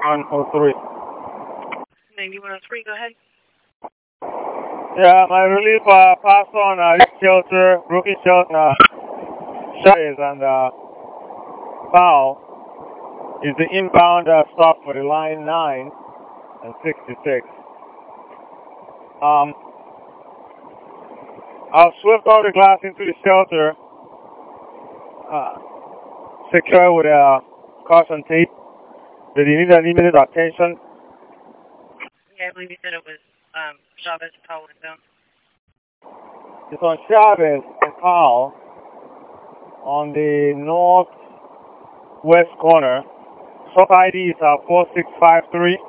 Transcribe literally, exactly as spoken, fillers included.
ninety-one oh three. ninety-one oh three, go ahead. Yeah, my relief uh, passed on uh, this shelter, broken shelter, uh, shutters and uh, foul is the inbound uh, stop for the line nine and sixty-six. Um, I'll swept all the glass into the shelter, uh, secure with a uh, caution tape. Did you need any immediate attention? Yeah, I believe you said it was um, Chavez Powell window. It's on Chavez and Powell on the northwest corner. Shop I D is uh, four six five three.